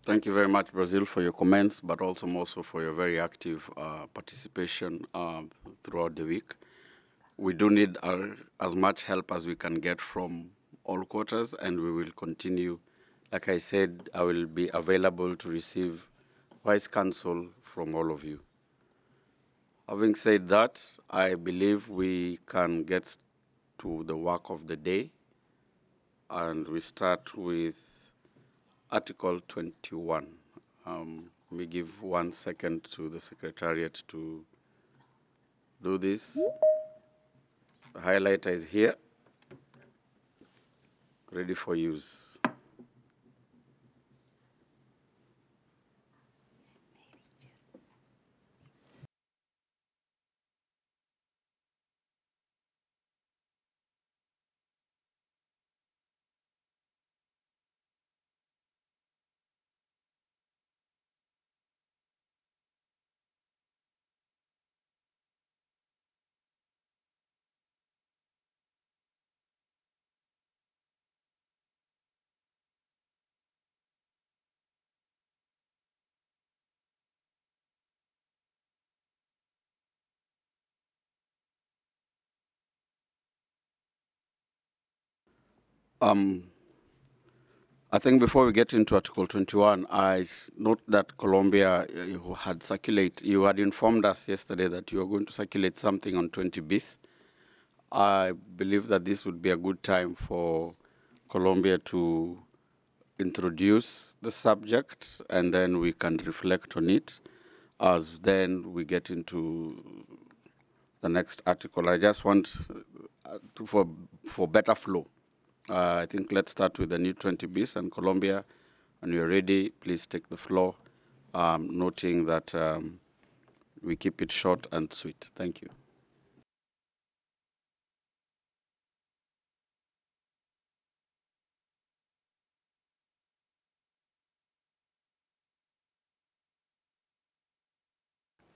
Thank you very much, Brazil, for your comments, but also more so for your very active participation throughout the week. We do need as much help as we can get from all quarters, and we will continue. Like I said, I will be available to receive wise counsel from all of you. Having said that, I believe we can get to the work of the day, and we start with Article 21. Let me give 1 second to the Secretariat to do this. The highlighter is here, ready for use. Um, I think before we get into Article 21, note that Colombia you had informed us yesterday that you were going to circulate something on 20 bis. I believe that this would be a good time for Colombia to introduce the subject, and then we can reflect on it as then we get into the next article. I just want for better flow. I think let's start with the new 20 bis, and Colombia, when you're ready, please take the floor, noting that we keep it short and sweet. Thank you.